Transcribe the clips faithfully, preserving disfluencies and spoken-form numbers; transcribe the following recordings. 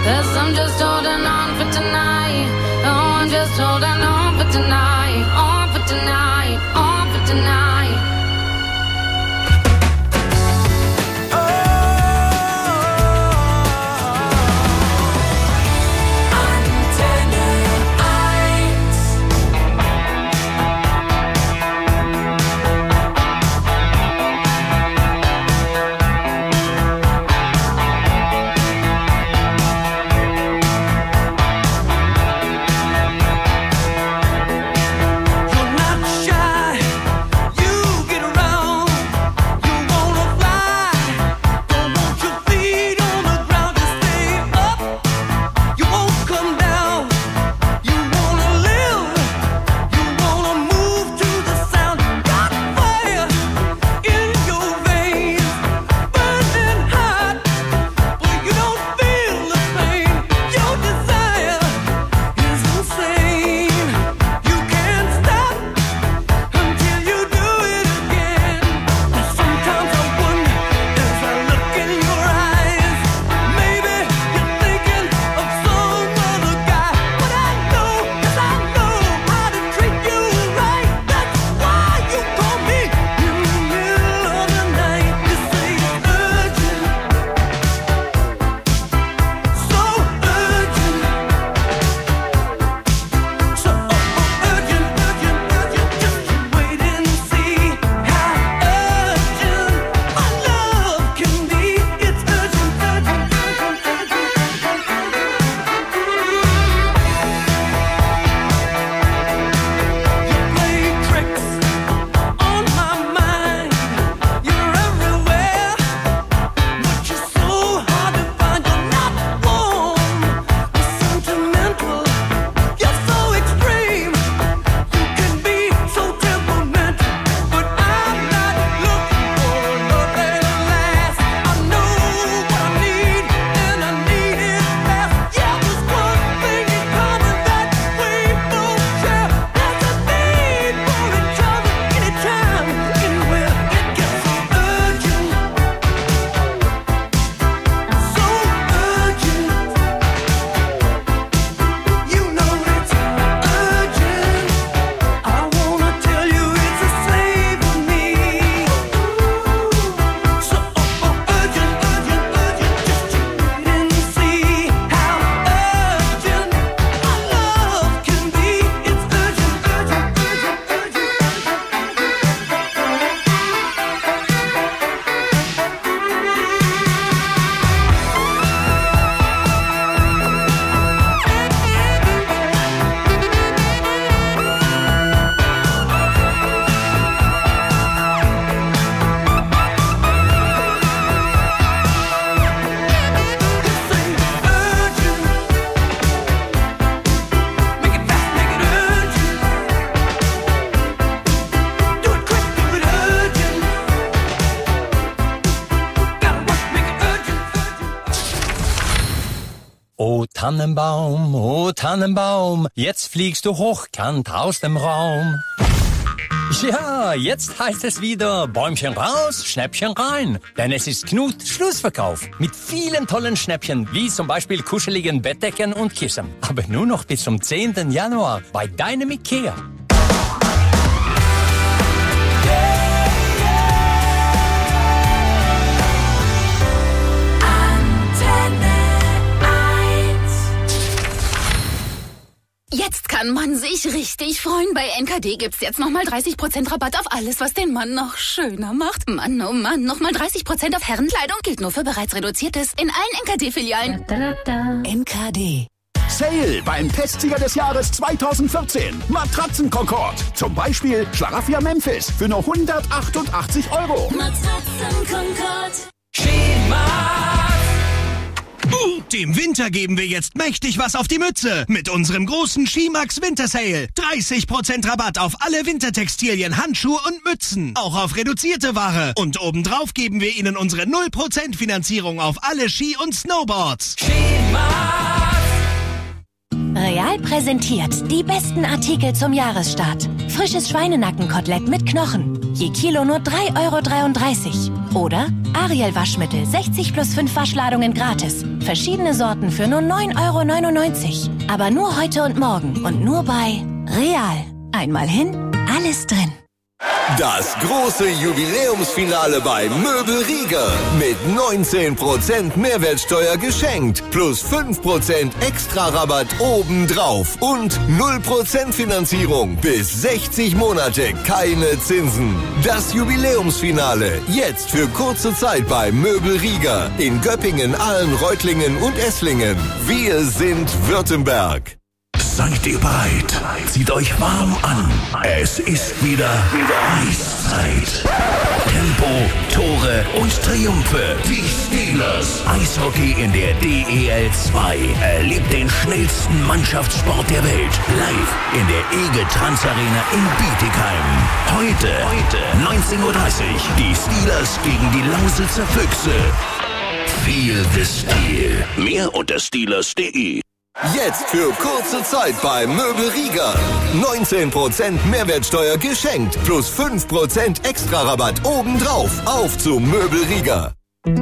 'cause I'm just holding on for tonight. Oh, I'm just holding on for tonight. On for tonight. On for tonight. O Tannenbaum, o Tannenbaum, jetzt fliegst du hochkant aus dem Raum. Ja, jetzt heißt es wieder Bäumchen raus, Schnäppchen rein. Denn es ist Knut Schlussverkauf mit vielen tollen Schnäppchen, wie zum Beispiel kuscheligen Bettdecken und Kissen. Aber nur noch bis zum zehnten Januar bei deinem Ikea. Jetzt kann man sich richtig freuen. Bei N K D gibt's jetzt nochmal dreißig Prozent Rabatt auf alles, was den Mann noch schöner macht. Mann, oh Mann, nochmal dreißig Prozent auf Herrenkleidung gilt nur für bereits Reduziertes in allen N K D-Filialen. N K D. Sale beim Testsieger des Jahres zweitausendvierzehn. Matratzen Concord. Zum Beispiel Schlaraffia Memphis für nur hundertachtundachtzig Euro. Matratzen Concord. Dem Winter geben wir jetzt mächtig was auf die Mütze mit unserem großen Skimax Winter Sale. dreißig Prozent Rabatt auf alle Wintertextilien, Handschuhe und Mützen. Auch auf reduzierte Ware. Und obendrauf geben wir Ihnen unsere null Prozent Finanzierung auf alle Ski und Snowboards. Real präsentiert die besten Artikel zum Jahresstart. Frisches Schweinenackenkotelett mit Knochen. Je Kilo nur drei Euro dreiunddreißig. Oder Ariel Waschmittel, sechzig plus fünf Waschladungen gratis. Verschiedene Sorten für nur neun Euro neunundneunzig. Aber nur heute und morgen und nur bei Real. Einmal hin, alles drin. Das große Jubiläumsfinale bei Möbel Rieger. Mit neunzehn Prozent Mehrwertsteuer geschenkt. Plus fünf Prozent extra Rabatt obendrauf. Und null Prozent Finanzierung. Bis sechzig Monate keine Zinsen. Das Jubiläumsfinale. Jetzt für kurze Zeit bei Möbel Rieger. In Göppingen, Aalen, Reutlingen und Esslingen. Wir sind Württemberg. Seid ihr bereit? Zieht euch warm an. Es ist wieder Eiszeit. Tempo, Tore und Triumphe. Die Steelers. Eishockey in der D E L zwei. Erlebt den schnellsten Mannschaftssport der Welt. Live in der E G E Trans Arena in Bietigheim. Heute, heute neunzehn Uhr dreißig. Die Steelers gegen die Lausitzer Füchse. Feel the Steel. Mehr unter steelers punkt de. Jetzt für kurze Zeit bei Möbel Rieger. neunzehn Prozent Mehrwertsteuer geschenkt. Plus fünf Prozent extra Rabatt obendrauf. Auf zu Möbel Rieger.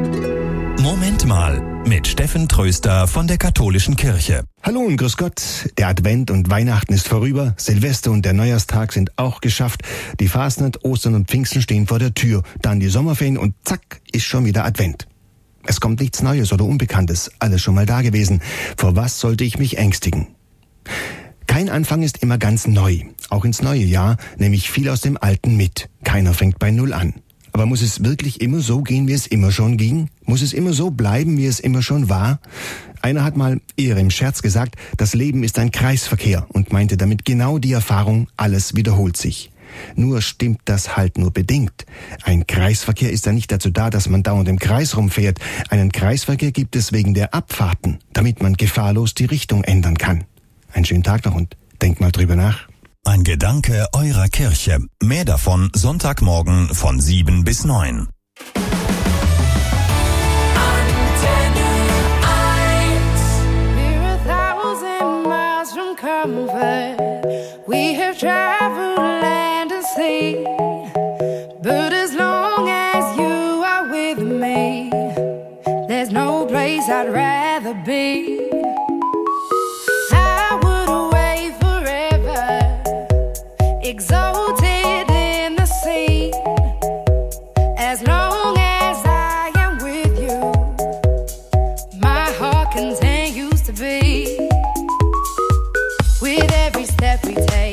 Moment mal, mit Steffen Tröster von der Katholischen Kirche. Hallo und grüß Gott. Der Advent und Weihnachten ist vorüber. Silvester und der Neujahrstag sind auch geschafft. Die Fasnet, Ostern und Pfingsten stehen vor der Tür. Dann die Sommerferien und zack, ist schon wieder Advent. Es kommt nichts Neues oder Unbekanntes, alles schon mal da gewesen. Vor was sollte ich mich ängstigen? Kein Anfang ist immer ganz neu. Auch ins neue Jahr nehme ich viel aus dem Alten mit. Keiner fängt bei Null an. Aber muss es wirklich immer so gehen, wie es immer schon ging? Muss es immer so bleiben, wie es immer schon war? Einer hat mal eher im Scherz gesagt, das Leben ist ein Kreisverkehr und meinte damit genau die Erfahrung, alles wiederholt sich. Nur stimmt das halt nur bedingt. Ein Kreisverkehr ist ja nicht dazu da, dass man dauernd im Kreis rumfährt. Einen Kreisverkehr gibt es wegen der Abfahrten, damit man gefahrlos die Richtung ändern kann. Einen schönen Tag noch und denkt mal drüber nach. Ein Gedanke eurer Kirche. Mehr davon Sonntagmorgen von sieben bis neun. We have traveled land and sea, but as long as you are with me, there's no place I'd rather be. I would away forever, exalted in the sea, as long as I am with you, my heart continues to beat. With every step we take